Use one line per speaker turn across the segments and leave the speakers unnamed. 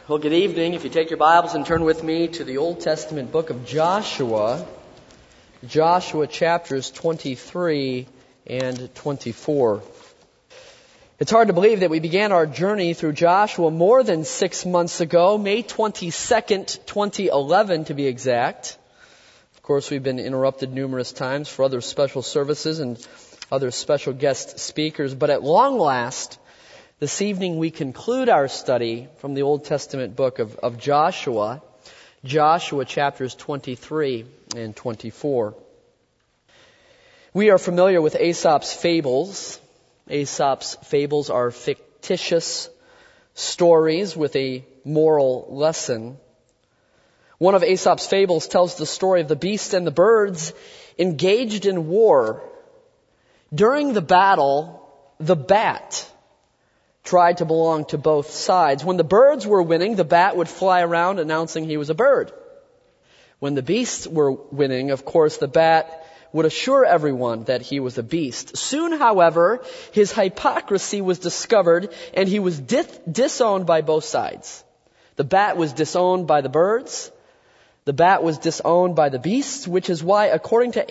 Well, good evening. If you take your Bibles and turn with me to the Old Testament book of Joshua, Joshua chapters 23 and 24. It's hard to believe that we began our journey through Joshua more than 6 months ago, May 22nd, 2011 to be exact. Of course, we've been interrupted numerous times for other special services and other special guest speakers, but at long last, this evening we conclude our study from the Old Testament book of Joshua, Joshua chapters 23 and 24. We are familiar with Aesop's fables. Aesop's fables are fictitious stories with a moral lesson. One of Aesop's fables tells the story of the beasts and the birds engaged in war. During the battle, the bat tried to belong to both sides. When the birds were winning, the bat would fly around announcing he was a bird. When the beasts were winning, of course, the bat would assure everyone that he was a beast. Soon, however, his hypocrisy was discovered and he was disowned by both sides. The bat was disowned by the birds. The bat was disowned by the beasts, which is why, according to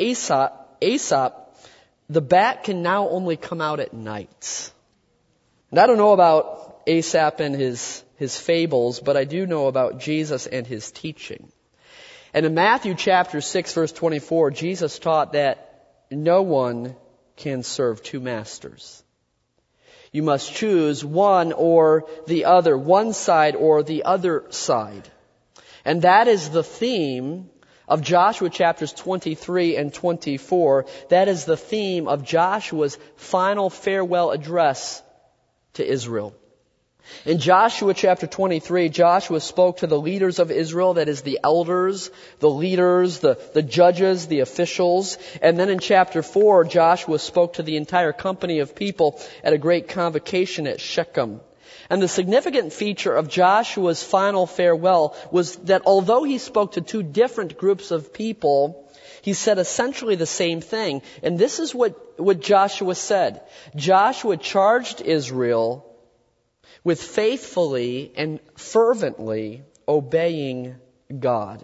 Aesop, the bat can now only come out at night. And I don't know about Aesop and his fables, but I do know about Jesus and his teaching. And in Matthew chapter 6, verse 24, Jesus taught that no one can serve two masters. You must choose one or the other, one side or the other side. And that is the theme of Joshua chapters 23 and 24. That is the theme of Joshua's final farewell address to Israel. In Joshua chapter 23, Joshua spoke to the leaders of Israel, that is the elders, the leaders, the judges, the officials. And then in chapter 4, Joshua spoke to the entire company of people at a great convocation at Shechem. And the significant feature of Joshua's final farewell was that although he spoke to two different groups of people, he said essentially the same thing. And this is what Joshua said. Joshua charged Israel with faithfully and fervently obeying God,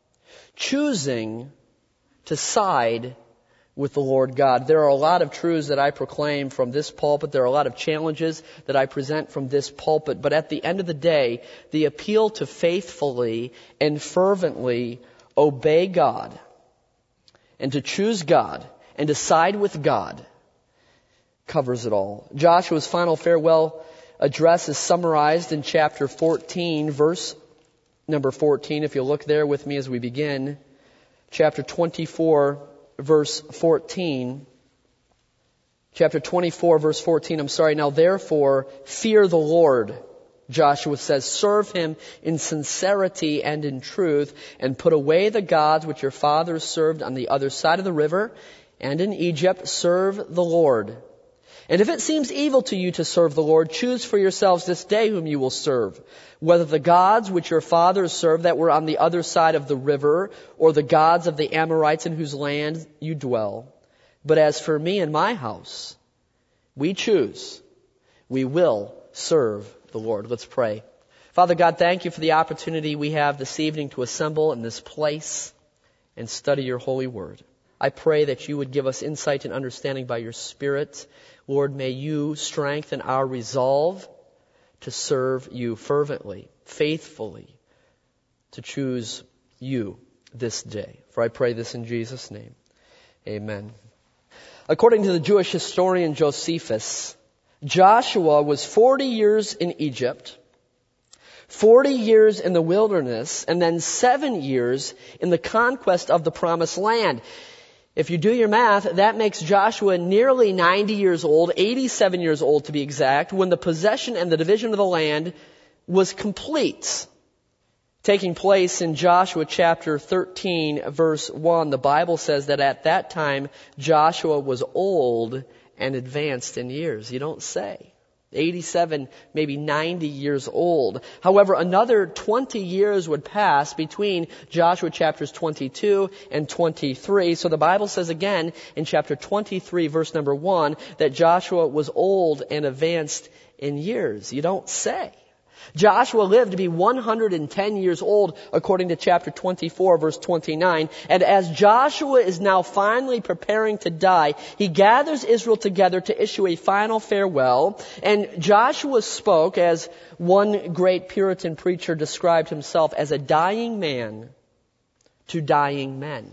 choosing to side with the Lord God. There are a lot of truths that I proclaim from this pulpit. There are a lot of challenges that I present from this pulpit. But at the end of the day, the appeal to faithfully and fervently obey God and to choose God and to side with God covers it all. Joshua's final farewell address is summarized in chapter 14, verse number 14. If you'll look there with me as we begin. Chapter 24, verse 14. Chapter 24, verse 14. Now therefore, fear the Lord. Joshua says, serve him in sincerity and in truth, and put away the gods which your fathers served on the other side of the river, and in Egypt serve the Lord. And if it seems evil to you to serve the Lord, choose for yourselves this day whom you will serve, whether the gods which your fathers served that were on the other side of the river, or the gods of the Amorites in whose land you dwell. But as for me and my house, we will serve the Lord. Let's pray. Father God, thank you for the opportunity we have this evening to assemble in this place and study your holy word. I pray that you would give us insight and understanding by your Spirit. Lord, may you strengthen our resolve to serve you fervently, faithfully, to choose you this day. For I pray this in Jesus' name. Amen. According to the Jewish historian Josephus, Joshua was 40 years in Egypt, 40 years in the wilderness, and then 7 years in the conquest of the Promised Land. If you do your math, that makes Joshua nearly 90 years old, 87 years old to be exact, when the possession and the division of the land was complete. Taking place in Joshua chapter 13, verse 1, the Bible says that at that time Joshua was old and advanced in years. You don't say. 87, maybe 90 years old. However, another 20 years would pass between Joshua chapters 22 and 23. So the Bible says again in chapter 23, verse number 1, that Joshua was old and advanced in years. You don't say. Joshua lived to be 110 years old, according to chapter 24, verse 29. And as Joshua is now finally preparing to die, he gathers Israel together to issue a final farewell. And Joshua spoke, as one great Puritan preacher described himself, as a dying man to dying men.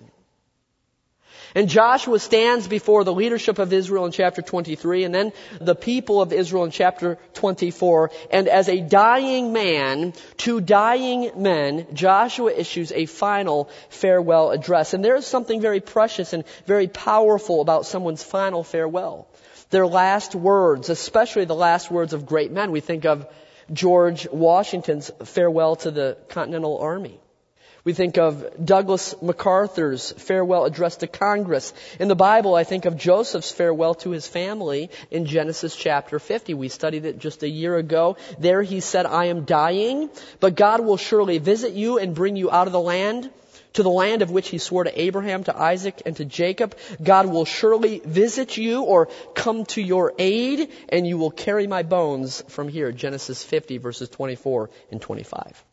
And Joshua stands before the leadership of Israel in chapter 23, and then the people of Israel in chapter 24. And as a dying man to dying men, Joshua issues a final farewell address. And there is something very precious and very powerful about someone's final farewell. Their last words, especially the last words of great men. We think of George Washington's farewell to the Continental Army. We think of Douglas MacArthur's farewell address to Congress. In the Bible, I think of Joseph's farewell to his family in Genesis chapter 50. We studied it just a year ago. There he said, I am dying, but God will surely visit you and bring you out of the land, to the land of which he swore to Abraham, to Isaac, and to Jacob. God will surely visit you or come to your aid, and you will carry my bones from here. Genesis 50, verses 24 and 25.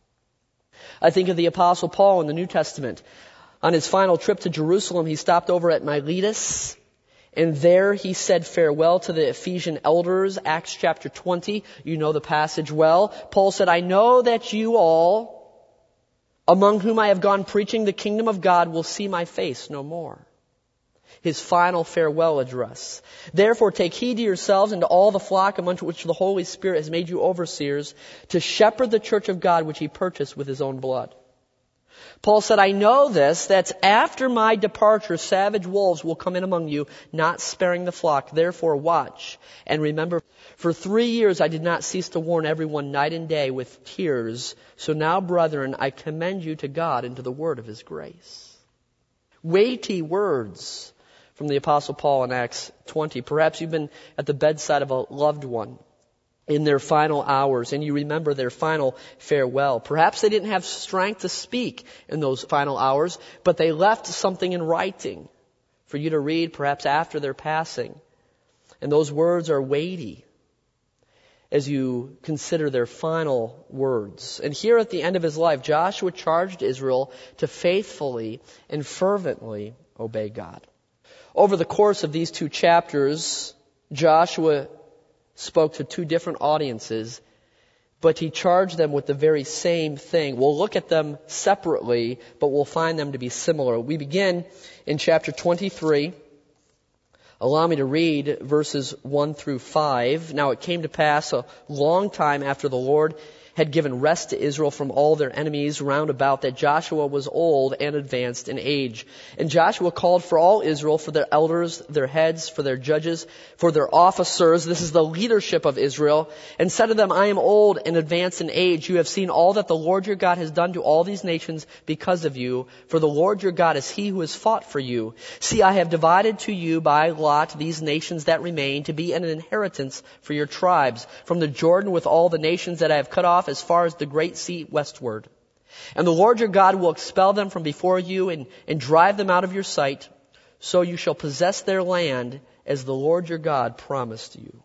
I think of the Apostle Paul in the New Testament. On his final trip to Jerusalem, he stopped over at Miletus, and there he said farewell to the Ephesian elders, Acts chapter 20. You know the passage well. Paul said, I know that you all, among whom I have gone preaching the kingdom of God, will see my face no more. His final farewell address. Therefore take heed to yourselves and to all the flock among which the Holy Spirit has made you overseers, to shepherd the church of God which he purchased with his own blood. Paul said, I know this, that after my departure savage wolves will come in among you, not sparing the flock. Therefore watch and remember, for 3 years I did not cease to warn everyone night and day with tears. So now, brethren, I commend you to God and to the word of his grace. Weighty words from the Apostle Paul in Acts 20. Perhaps you've been at the bedside of a loved one in their final hours, and you remember their final farewell. Perhaps they didn't have strength to speak in those final hours, but they left something in writing for you to read, perhaps after their passing. And those words are weighty as you consider their final words. And here at the end of his life, Joshua charged Israel to faithfully and fervently obey God. Over the course of these 2 chapters, Joshua spoke to 2 different audiences, but he charged them with the very same thing. We'll look at them separately, but we'll find them to be similar. We begin in chapter 23. Allow me to read verses 1 through 5. Now it came to pass a long time after the Lord had given rest to Israel from all their enemies round about, that Joshua was old and advanced in age. And Joshua called for all Israel, for their elders, their heads, for their judges, for their officers. This is the leadership of Israel. And said to them, I am old and advanced in age. You have seen all that the Lord your God has done to all these nations because of you. For the Lord your God is he who has fought for you. See, I have divided to you by lot these nations that remain, to be an inheritance for your tribes, from the Jordan with all the nations that I have cut off as far as the great sea westward. And the Lord your God will expel them from before you and drive them out of your sight. So you shall possess their land as the Lord your God promised you.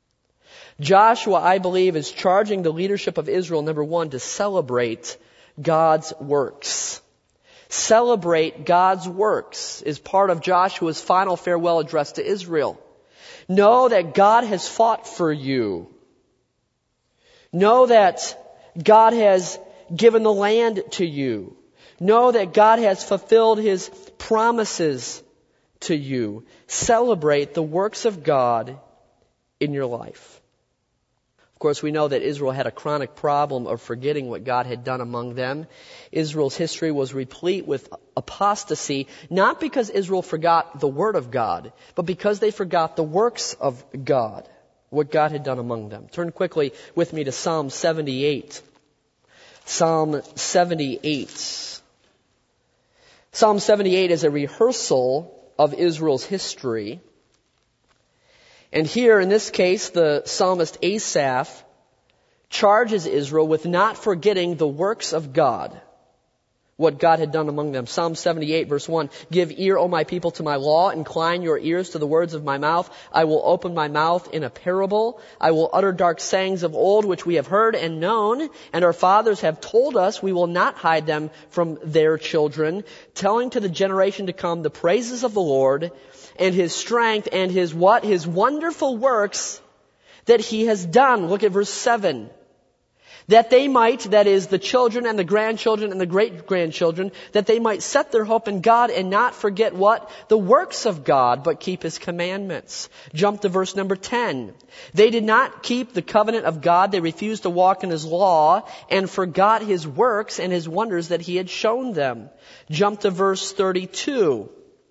Joshua, I believe, is charging the leadership of Israel, number 1, to celebrate God's works. Celebrate God's works is part of Joshua's final farewell address to Israel. Know that God has fought for you. Know that God has given the land to you. Know that God has fulfilled his promises to you. Celebrate the works of God in your life. Of course, we know that Israel had a chronic problem of forgetting what God had done among them. Israel's history was replete with apostasy, not because Israel forgot the word of God, but because they forgot the works of God, what God had done among them. Turn quickly with me to Psalm 78. Psalm 78. Psalm 78 is a rehearsal of Israel's history. And here, in this case, the psalmist Asaph charges Israel with not forgetting the works of God, what God had done among them. Psalm 78 verse 1, "Give ear, O my people, to my law. Incline your ears to the words of my mouth. I will open my mouth in a parable. I will utter dark sayings of old, which we have heard and known, and our fathers have told us. We will not hide them from their children, telling to the generation to come the praises of the Lord and His strength and His what? His wonderful works that He has done." Look at verse 7. "That they might," that is, the children and the grandchildren and the great-grandchildren, "that they might set their hope in God and not forget" what? "The works of God, but keep His commandments." Jump to verse number 10. "They did not keep the covenant of God. They refused to walk in His law and forgot His works and His wonders that He had shown them." Jump to verse 32.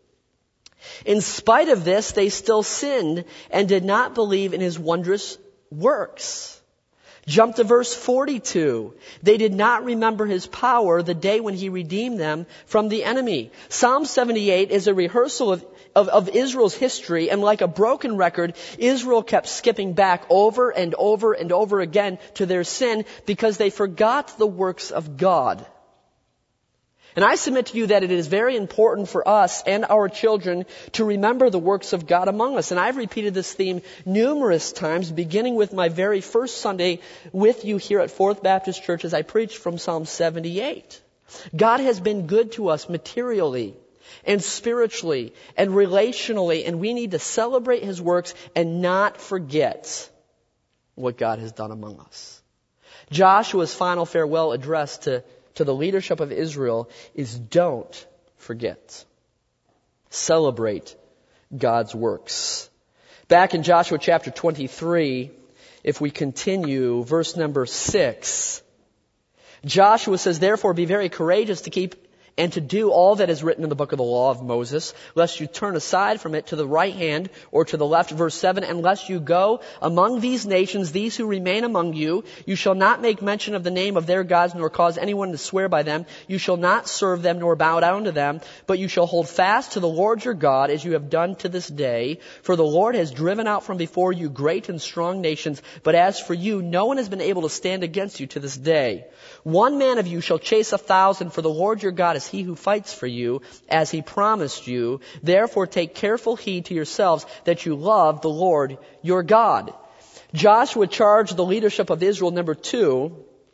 "In spite of this, they still sinned and did not believe in His wondrous works." Jump to verse 42. "They did not remember His power the day when He redeemed them from the enemy." Psalm 78 is a rehearsal of Israel's history, and like a broken record, Israel kept skipping back over and over and over again to their sin because they forgot the works of God. And I submit to you that it is very important for us and our children to remember the works of God among us. And I've repeated this theme numerous times, beginning with my very first Sunday with you here at Fourth Baptist Church as I preached from Psalm 78. God has been good to us materially and spiritually and relationally, and we need to celebrate His works and not forget what God has done among us. Joshua's final farewell address to the leadership of Israel is, don't forget. Celebrate God's works. Back in Joshua chapter 23, if we continue, verse number 6, Joshua says, "Therefore be very courageous to keep and to do all that is written in the book of the law of Moses, lest you turn aside from it to the right hand or to the left." Verse 7, "And lest you go among these nations, these who remain among you, you shall not make mention of the name of their gods, nor cause anyone to swear by them. You shall not serve them, nor bow down to them, but you shall hold fast to the Lord your God, as you have done to this day. For the Lord has driven out from before you great and strong nations, but as for you, no one has been able to stand against you to this day. One man of you shall chase 1,000, for the Lord your God is He who fights for you, as He promised you. Therefore take careful heed to yourselves that you love the Lord your God." Joshua charged the leadership of Israel, number 2,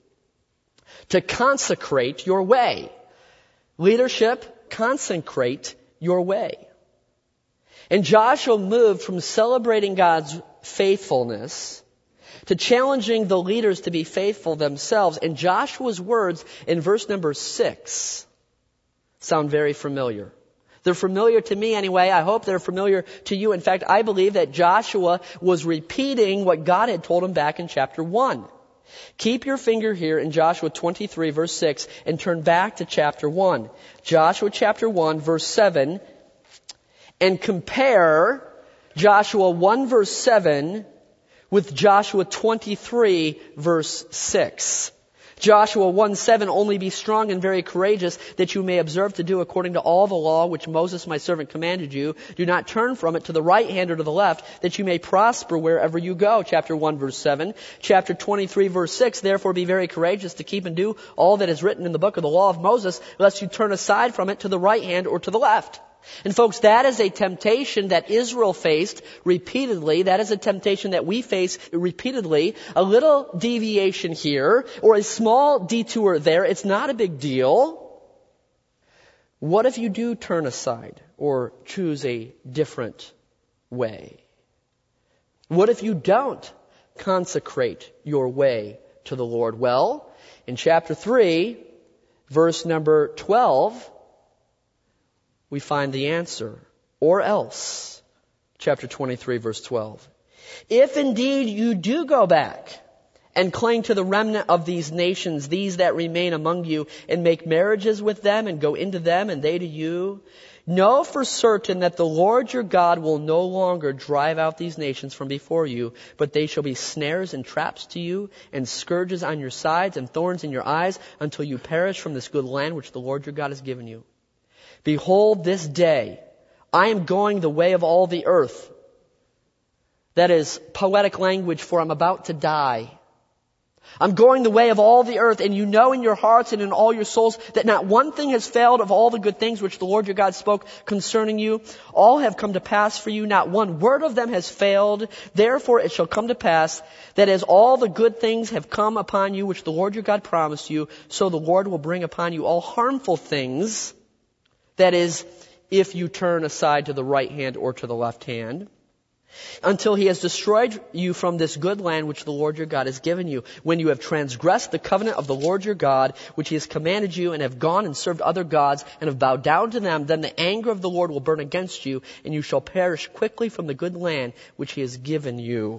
to consecrate your way. Leadership, consecrate your way. And Joshua moved from celebrating God's faithfulness to challenging the leaders to be faithful themselves. And Joshua's words in verse number 6 sound very familiar. They're familiar to me anyway. I hope they're familiar to you. In fact, I believe that Joshua was repeating what God had told him back in chapter 1. Keep your finger here in Joshua 23 verse 6 and turn back to chapter 1. Joshua chapter 1 verse 7, and compare Joshua 1 verse 7 with Joshua 23 verse 6. Joshua 1:7, "Only be strong and very courageous, that you may observe to do according to all the law which Moses my servant commanded you. Do not turn from it to the right hand or to the left, that you may prosper wherever you go." Chapter 1 verse 7. Chapter 23 verse 6, "Therefore be very courageous to keep and do all that is written in the book of the law of Moses, lest you turn aside from it to the right hand or to the left." And folks, that is a temptation that Israel faced repeatedly. That is a temptation that we face repeatedly. A little deviation here or a small detour there, it's not a big deal. What if you do turn aside or choose a different way? What if you don't consecrate your way to the Lord? Well, in chapter 3, verse number 12, we find the answer. Or else, chapter 23, verse 12. "If indeed you do go back and cling to the remnant of these nations, these that remain among you, and make marriages with them and go into them and they to you, know for certain that the Lord your God will no longer drive out these nations from before you, but they shall be snares and traps to you, and scourges on your sides and thorns in your eyes, until you perish from this good land which the Lord your God has given you. Behold, this day I am going the way of all the earth." That is poetic language for I'm about to die. I'm going the way of all the earth, and you know in your hearts and in all your souls that not one thing has failed of all the good things which the Lord your God spoke concerning you. All have come to pass for you. Not one word of them has failed. Therefore it shall come to pass that as all the good things have come upon you which the Lord your God promised you, so the Lord will bring upon you all harmful things. That is, if you turn aside to the right hand or to the left hand, until he has destroyed you from this good land which the Lord your God has given you. When you have transgressed the covenant of the Lord your God, which he has commanded you, and have gone and served other gods, and have bowed down to them, then the anger of the Lord will burn against you, and you shall perish quickly from the good land which he has given you.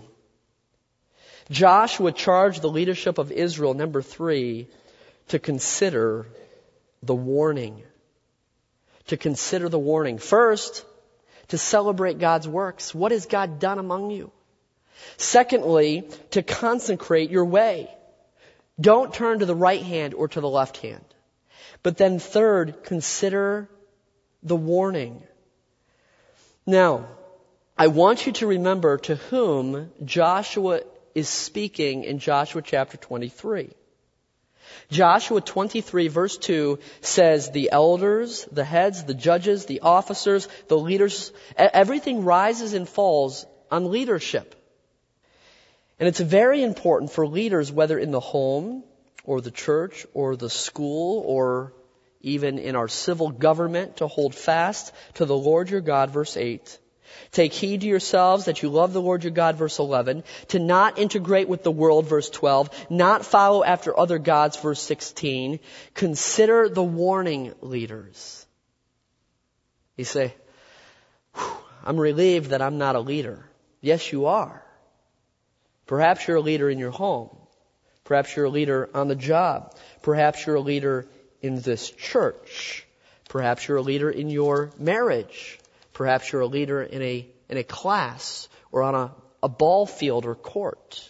Joshua charged the leadership of Israel, number 3, to consider the warning. To consider the warning. First, to celebrate God's works. What has God done among you? Secondly, to consecrate your way. Don't turn to the right hand or to the left hand. But then third, consider the warning. Now, I want you to remember to whom Joshua is speaking in Joshua chapter 23. Joshua 23 verse 2 says the elders, the heads, the judges, the officers, the leaders, everything rises and falls on leadership. And it's very important for leaders, whether in the home or the church or the school or even in our civil government, to hold fast to the Lord your God, verse 8. Take heed to yourselves that you love the Lord your God, verse 11. To not integrate with the world, verse 12. Not follow after other gods, verse 16. Consider the warning, leaders. You say, I'm relieved that I'm not a leader. Yes, you are. Perhaps you're a leader in your home. Perhaps you're a leader on the job. Perhaps you're a leader in this church. Perhaps you're a leader in your marriage. Perhaps you're a leader in a class or on a ball field or court.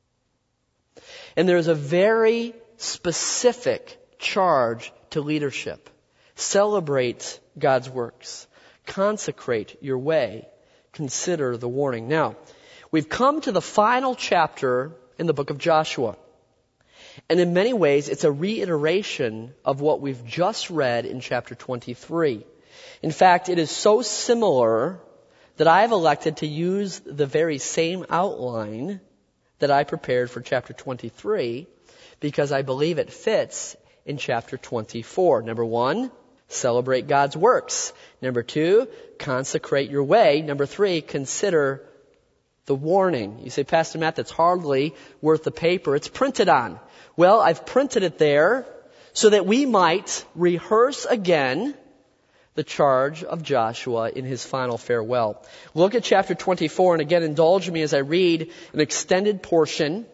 And there's a very specific charge to leadership. Celebrate God's works. Consecrate your way. Consider the warning. Now, we've come to the final chapter in the book of Joshua. And in many ways, it's a reiteration of what we've just read in chapter 23. In fact, it is so similar that I have elected to use the very same outline that I prepared for chapter 23 because I believe it fits in chapter 24. Number 1, celebrate God's works. Number 2, consecrate your way. Number 3, consider the warning. You say, Pastor Matt, that's hardly worth the paper it's printed on. Well, I've printed it there so that we might rehearse again the charge of Joshua in his final farewell. Look at chapter 24, and again, indulge me as I read an extended portion.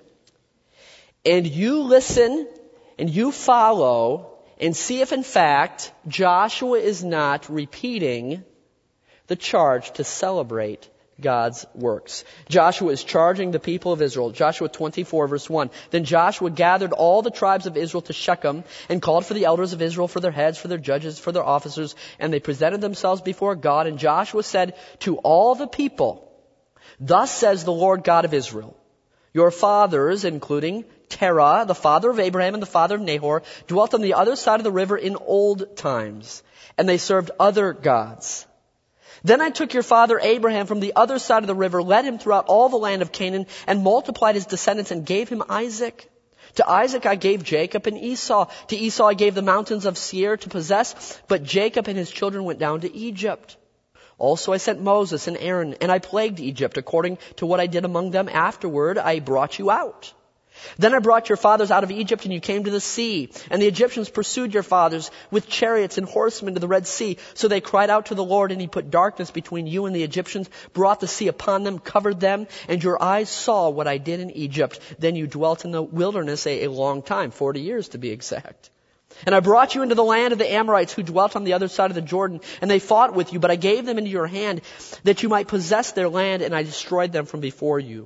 And you listen, and you follow, and see if in fact Joshua is not repeating the charge to celebrate God's works. Joshua is charging the people of Israel. Joshua 24 verse 1. Then Joshua gathered all the tribes of Israel to Shechem and called for the elders of Israel, for their heads, for their judges, for their officers, and they presented themselves before God. And Joshua said to all the people, Thus says the Lord God of Israel, your fathers, including Terah, the father of Abraham and the father of Nahor, dwelt on the other side of the river in old times, and they served other gods. Then I took your father Abraham from the other side of the river, led him throughout all the land of Canaan, and multiplied his descendants, and gave him Isaac. To Isaac I gave Jacob and Esau. To Esau I gave the mountains of Seir to possess, but Jacob and his children went down to Egypt. Also I sent Moses and Aaron, and I plagued Egypt according to what I did among them. Afterward I brought you out. Then I brought your fathers out of Egypt, and you came to the sea. And the Egyptians pursued your fathers with chariots and horsemen to the Red Sea. So they cried out to the Lord, and he put darkness between you and the Egyptians, brought the sea upon them, covered them, and your eyes saw what I did in Egypt. Then you dwelt in the wilderness a long time, 40 years to be exact. And I brought you into the land of the Amorites who dwelt on the other side of the Jordan, and they fought with you, but I gave them into your hand that you might possess their land, and I destroyed them from before you.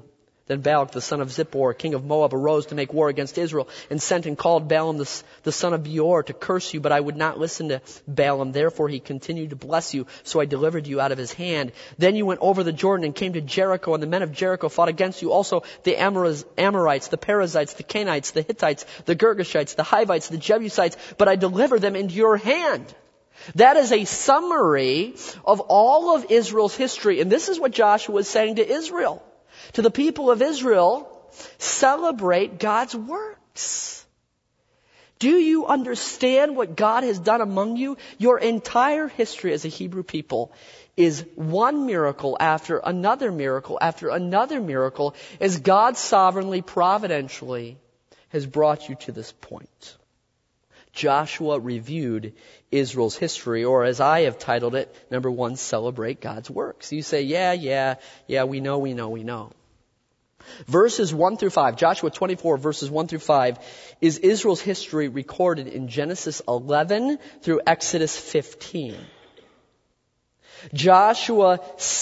Then Balak the son of Zippor, king of Moab, arose to make war against Israel, and sent and called Balaam the son of Beor to curse you, but I would not listen to Balaam. Therefore he continued to bless you, so I delivered you out of his hand. Then you went over the Jordan and came to Jericho, and the men of Jericho fought against you. Also the Amorites, the Perizzites, the Canaanites, the Hittites, the Girgashites, the Hivites, the Jebusites, but I delivered them into your hand. That is a summary of all of Israel's history. And this is what Joshua is saying to Israel. To the people of Israel, celebrate God's works. Do you understand what God has done among you? Your entire history as a Hebrew people is one miracle after another miracle after another miracle as God sovereignly, providentially has brought you to this point. Joshua reviewed Israel's history, or as I have titled it, number 1, celebrate God's works. You say, yeah, we know. Verses 1 through 5, Joshua 24, verses 1 through 5, is Israel's history recorded in Genesis 11 through Exodus 15. Joshua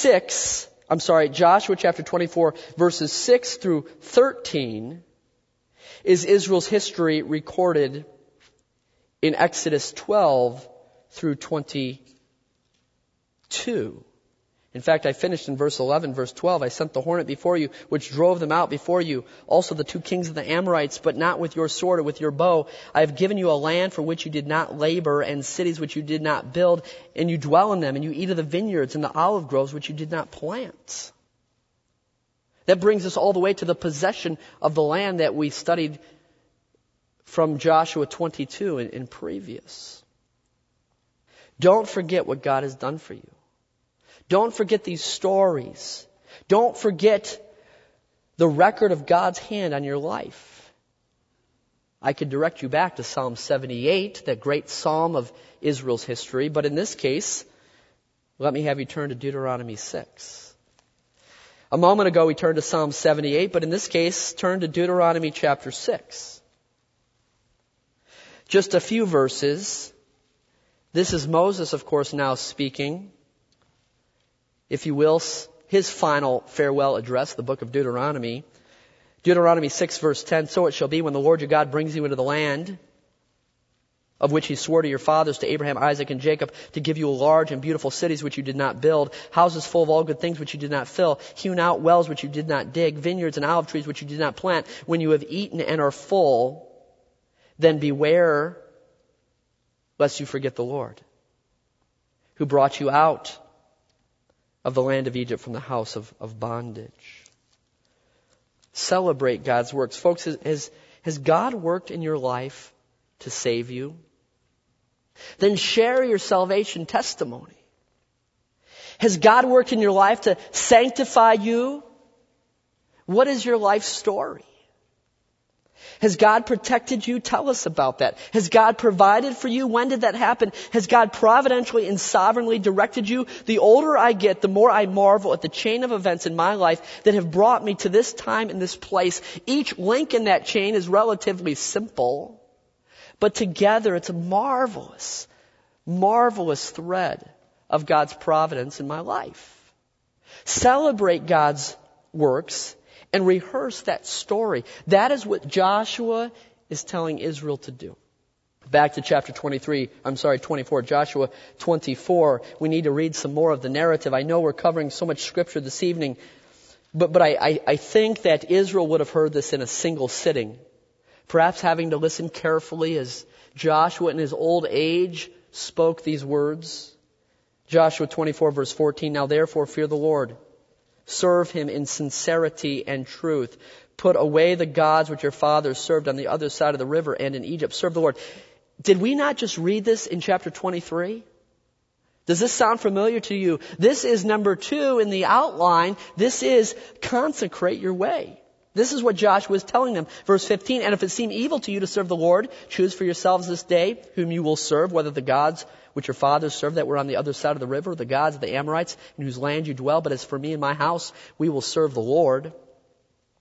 chapter 24, verses 6 through 13, is Israel's history recorded in Exodus 12 through 22. In fact, I finished in verse 11, verse 12. I sent the hornet before you, which drove them out before you. Also the 2 kings of the Amorites, but not with your sword or with your bow. I have given you a land for which you did not labor, and cities which you did not build, and you dwell in them, and you eat of the vineyards and the olive groves which you did not plant. That brings us all the way to the possession of the land that we studied from Joshua 22 and previous. Don't forget what God has done for you. Don't forget these stories. Don't forget the record of God's hand on your life. I could direct you back to Psalm 78, that great psalm of Israel's history, but in this case, let me have you turn to Deuteronomy 6. A moment ago we turned to Psalm 78, but in this case, turn to Deuteronomy chapter 6. Just a few verses. This is Moses, of course, now speaking, if you will, his final farewell address, the book of Deuteronomy. Deuteronomy 6 verse 10, so it shall be when the Lord your God brings you into the land of which he swore to your fathers, to Abraham, Isaac, and Jacob, to give you large and beautiful cities which you did not build, houses full of all good things which you did not fill, hewn out wells which you did not dig, vineyards and olive trees which you did not plant. When you have eaten and are full, then beware lest you forget the Lord, who brought you out of the land of Egypt from the house of bondage. Celebrate God's works. Folks, has God worked in your life to save you? Then share your salvation testimony. Has God worked in your life to sanctify you? What is your life story? Has God protected you? Tell us about that. Has God provided for you? When did that happen? Has God providentially and sovereignly directed you? The older I get, the more I marvel at the chain of events in my life that have brought me to this time and this place. Each link in that chain is relatively simple, but together it's a marvelous, marvelous thread of God's providence in my life. Celebrate God's works and rehearse that story. That is what Joshua is telling Israel to do. Back to chapter 24, Joshua 24. We need to read some more of the narrative. I know we're covering so much scripture this evening, but I think that Israel would have heard this in a single sitting. Perhaps having to listen carefully as Joshua in his old age spoke these words. Joshua 24 verse 14, now therefore fear the Lord. Serve him in sincerity and truth. Put away the gods which your fathers served on the other side of the river and in Egypt. Serve the Lord. Did we not just read this in chapter 23? Does this sound familiar to you? This is number 2 in the outline. This is consecrate your way. This is what Joshua is telling them. Verse 15, and if it seem evil to you to serve the Lord, choose for yourselves this day whom you will serve, whether the gods which your fathers served that were on the other side of the river, the gods of the Amorites in whose land you dwell. But as for me and my house, we will serve the Lord.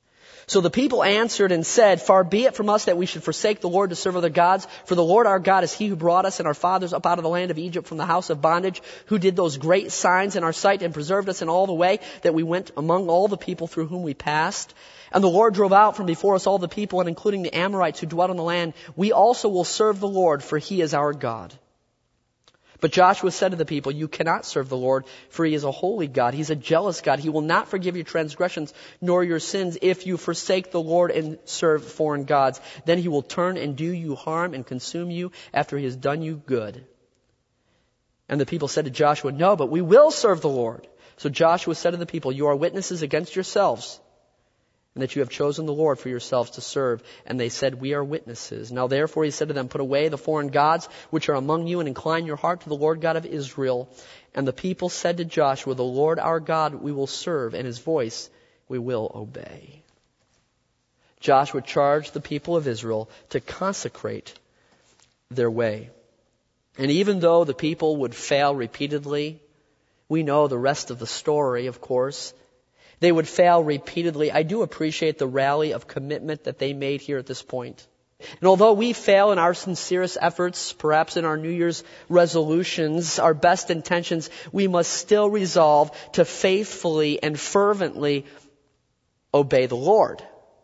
So the people answered and said, Far be it from us that we should forsake the Lord to serve other gods. For the Lord our God is He who brought us and our fathers up out of the land of Egypt from the house of bondage, who did those great signs in our sight and preserved us in all the way that we went among all the people through whom we passed. And the Lord drove out from before us all the people, and including the Amorites who dwelt on the land. We also will serve the Lord, for He is our God. But Joshua said to the people, You cannot serve the Lord, for He is a holy God. He's a jealous God. He will not forgive your transgressions nor your sins if you forsake the Lord and serve foreign gods. Then He will turn and do you harm and consume you after He has done you good. And the people said to Joshua, No, but we will serve the Lord. So Joshua said to the people, You are witnesses against yourselves, and that you have chosen the Lord for yourselves to serve. And they said, We are witnesses. Now therefore he said to them, Put away the foreign gods which are among you, and incline your heart to the Lord God of Israel. And the people said to Joshua, The Lord our God we will serve, and His voice we will obey. Joshua charged the people of Israel to consecrate their way. And even though the people would fail repeatedly, we know the rest of the story, of course. They would fail repeatedly. I do appreciate the rally of commitment that they made here at this point. And although we fail in our sincerest efforts, perhaps in our New Year's resolutions, our best intentions, we must still resolve to faithfully and fervently obey the Lord.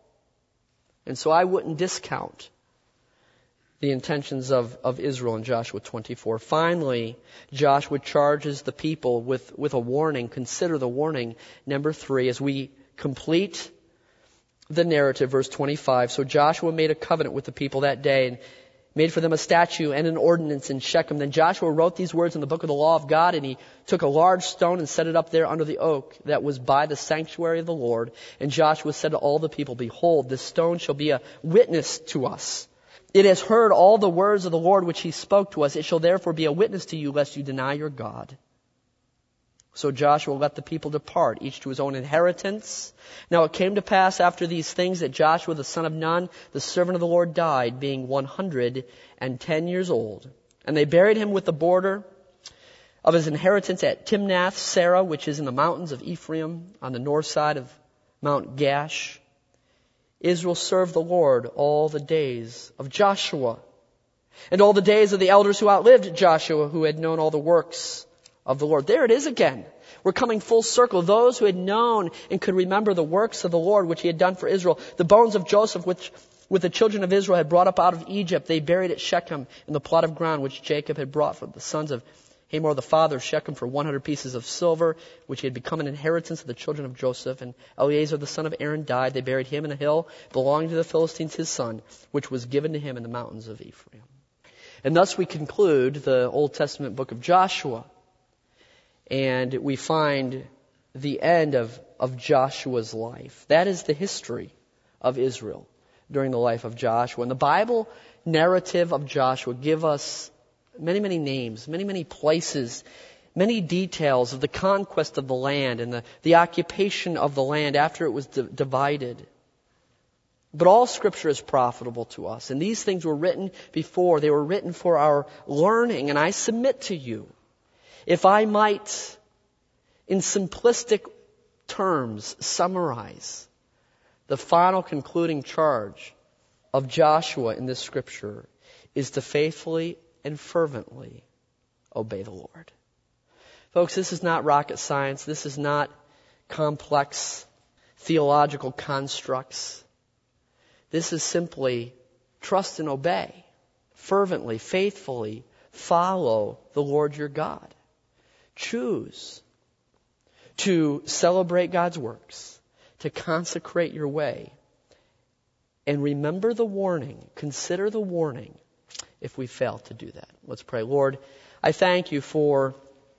And so I wouldn't discount the intentions of Israel in Joshua 24. Finally, Joshua charges the people with a warning. Consider the warning. Number 3, as we complete the narrative, verse 25. So Joshua made a covenant with the people that day and made for them a statute and an ordinance in Shechem. Then Joshua wrote these words in the book of the law of God, and he took a large stone and set it up there under the oak that was by the sanctuary of the Lord. And Joshua said to all the people, Behold, this stone shall be a witness to us. It has heard all the words of the Lord which He spoke to us. It shall therefore be a witness to you, lest you deny your God. So Joshua let the people depart, each to his own inheritance. Now it came to pass after these things that Joshua the son of Nun, the servant of the Lord, died, being 110 years old. And they buried him with the border of his inheritance at Timnath Serah, which is in the mountains of Ephraim, on the north side of Mount Gash. Israel served the Lord all the days of Joshua, and all the days of the elders who outlived Joshua, who had known all the works of the Lord. There it is again. We're coming full circle. Those who had known and could remember the works of the Lord, which He had done for Israel. The bones of Joseph, which with the children of Israel had brought up out of Egypt, they buried at Shechem in the plot of ground which Jacob had brought from the sons of Hamor the father of Shechem for 100 pieces of silver, which had become an inheritance of the children of Joseph. And Eleazar the son of Aaron died. They buried him in a hill belonging to the Philistines, his son, which was given to him in the mountains of Ephraim. And thus we conclude the Old Testament book of Joshua. And we find the end of Joshua's life. That is the history of Israel during the life of Joshua. And the Bible narrative of Joshua give us many, many names, many, many places, many details of the conquest of the land and the occupation of the land after it was divided. But all Scripture is profitable to us. And these things were written before. They were written for our learning. And I submit to you, if I might, in simplistic terms, summarize the final concluding charge of Joshua in this Scripture, is to faithfully and fervently obey the Lord. Folks, this is not rocket science. This is not complex theological constructs. This is simply trust and obey. Fervently, faithfully follow the Lord your God. Choose to celebrate God's works, to consecrate your way. And remember the warning, consider the warning if we fail to do that. Let's pray. Lord, I thank you for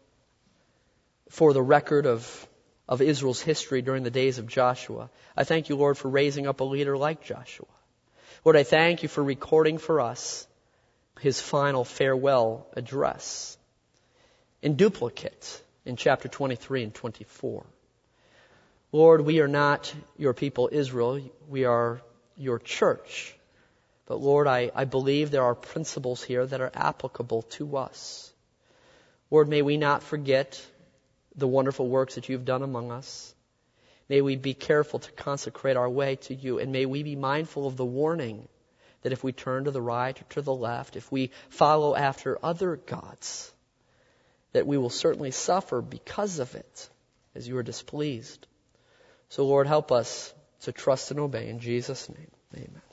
the record of Israel's history during the days of Joshua. I thank you, Lord, for raising up a leader like Joshua. Lord, I thank you for recording for us his final farewell address in duplicate in chapter 23 and 24. Lord, we are not your people Israel. We are your church. But Lord, I believe there are principles here that are applicable to us. Lord, may we not forget the wonderful works that you've done among us. May we be careful to consecrate our way to you, and may we be mindful of the warning that if we turn to the right or to the left, if we follow after other gods, that we will certainly suffer because of it, as you are displeased. So Lord, help us to trust and obey in Jesus' name. Amen.